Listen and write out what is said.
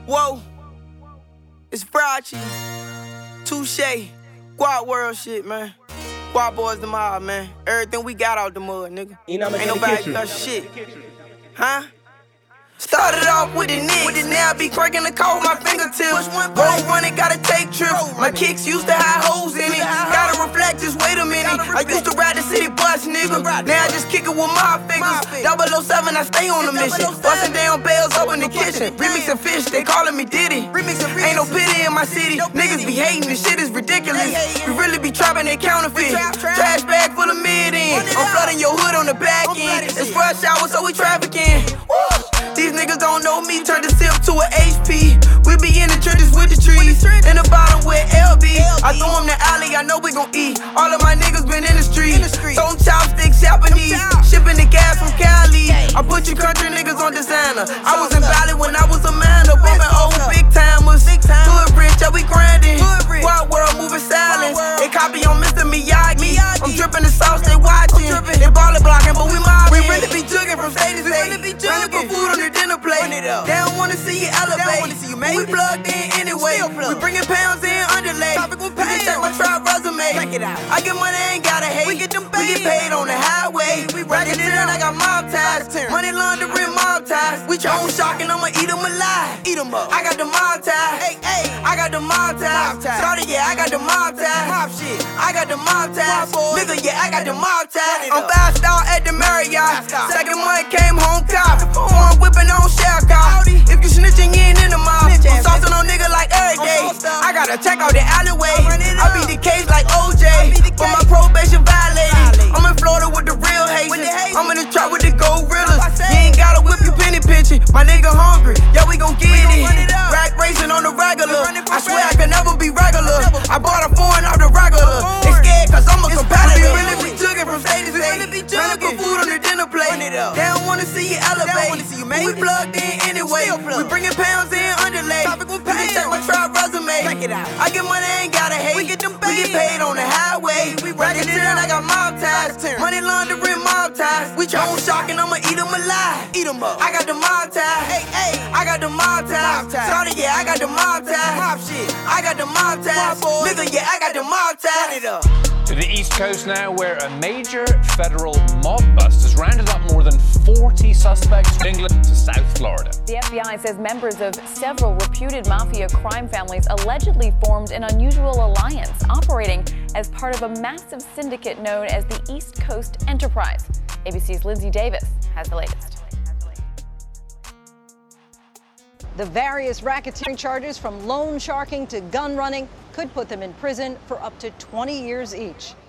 Whoa, it's Frauchi, Touche, Guap World shit, man. Guap Boys the mob, man. Everything we got out the mud, nigga. Ain't nobody got shit. Huh? Started off with the Knicks, now I be cracking the code with my fingertips. Roll running, gotta take trips. My kicks used to have holes in it. Gotta reflect, just wait a minute. I used to ride the city bus, nigga. Now I just kick it with my fingers. 007, I stay on the mission. Busting down bells up in the kitchen. Remixing fish, they calling me Diddy. Ain't no pity in my city. Niggas be hating, this shit is ridiculous. We really be trapping they counterfeit. Trash bag full of mid-end. I'm flooding your hood on the back end. It's rush hour, so we trafficking. These niggas don't know me, turn the sip to an HP. We be in the trenches with the trees, in the bottom with LB. I throw him the alley, I know we gon' eat. All of my niggas been in the street, throwing chopsticks, Japanese, shipping the gas from Cali. I put you country niggas on designer. I was in Valley when I was a man, bumping old big timers. Good rich, yeah, we grinding. Guap World moving silent. They copy on Mr. Miyagi. I'm dripping the sauce, they watching. They ballin' blocking, but we mobbing. We really be jugging from state to state. Trying to put food on the dinner plate. They don't wanna see you elevate. We plugged in anyway. We bringing pounds in underlay. You can check my tribe resume. I get money, ain't gotta hate. We get paid on the highway. Racking it in, I got mob ties. Money laundering mob ties. We trying shocking, I'ma eat them alive. Eat them up. I got the mob ties. I got the mob ties. Started, yeah, I got the mob ties. Mob shit. I got the mob ties. Nigga, yeah, I got the mob ties. I'm 5-star at the Marriott. Second month came home cop. Foreign whipping on shell cop. If you snitching, you ain't in the mob. I'm saucing on nigga like every day. I gotta check out the alleyway. I beat the case like OJ. For my probation violated. I'm in Florida with the real Haitians. I'm in the trap with the gorillas. You ain't gotta whip your penny pinching. My nigga hungry, yeah, we gon' get it. Rack racing on the regular. I swear I can never be regular. I bought a foreign off the regular. They scared cause I'm a competitor. We really be jugging from state to state. Trying to put food on the dinner plate. They don't wanna see you elevate. We plugged in anyway. We bringing pounds in underlay. You can check my tribe resume. I get money, ain't gotta hate. We get paid on the highway. Racking it in, I got mob ties. Money laundering mob ties. We trying shocking, I'ma eat them alive. Eat them up. I got the mob ties. I got the mob ties. Started, yeah, I got the mob ties. Mob shit. I got the mob ties. Nigga, yeah, I got the mob ties. To the East Coast now, where a major federal mob bust has rounded up more than 40 suspects from England to South Florida. The FBI says members of several reputed mafia crime families allegedly formed an unusual alliance, operating as part of a massive syndicate known as the East Coast Enterprise. ABC's Lindsay Davis has the latest. The various racketeering charges, from loan sharking to gun running, could put them in prison for up to 20 years each.